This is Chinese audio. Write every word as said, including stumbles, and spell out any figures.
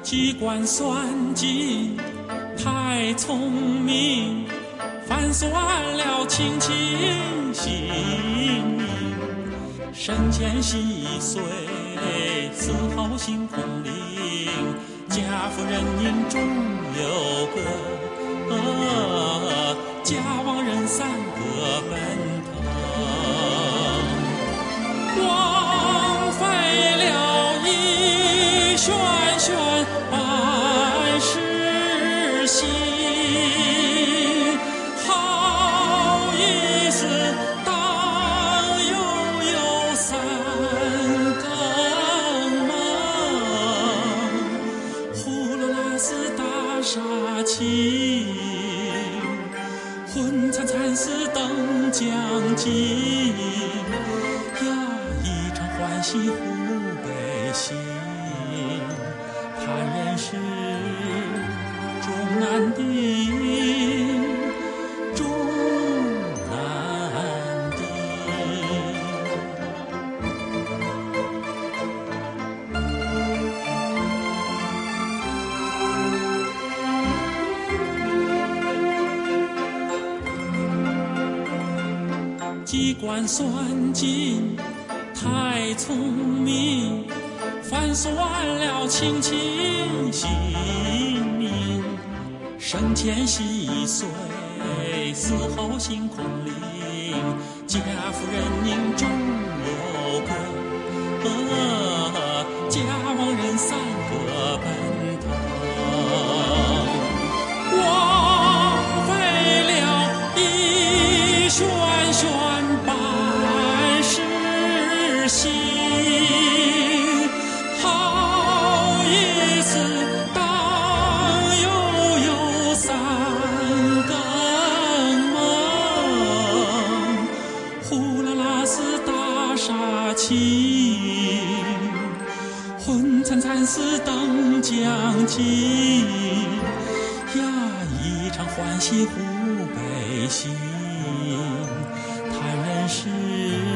机关算尽太聪明，反算了亲情性命。生前稀碎，死后心空灵。家父人应中有个，呃、家亡人三个奔腾。枉费了一轩轩百世心，好意思当又有三更梦，呼噜拉斯大杀情，昏惨惨死等将尽呀，一场欢喜护悲心，叹人世终难定，终难定。机关算尽太聪明，反算了亲情性命。生前稀碎，死后心空灵。家父人应中有个，呃、家亡人三个奔腾。枉费了一轩轩百世心，好意思当又有三更梦，呼啦啦斯大杀情，昏惨惨死等将尽呀，一场欢喜护悲心，叹人世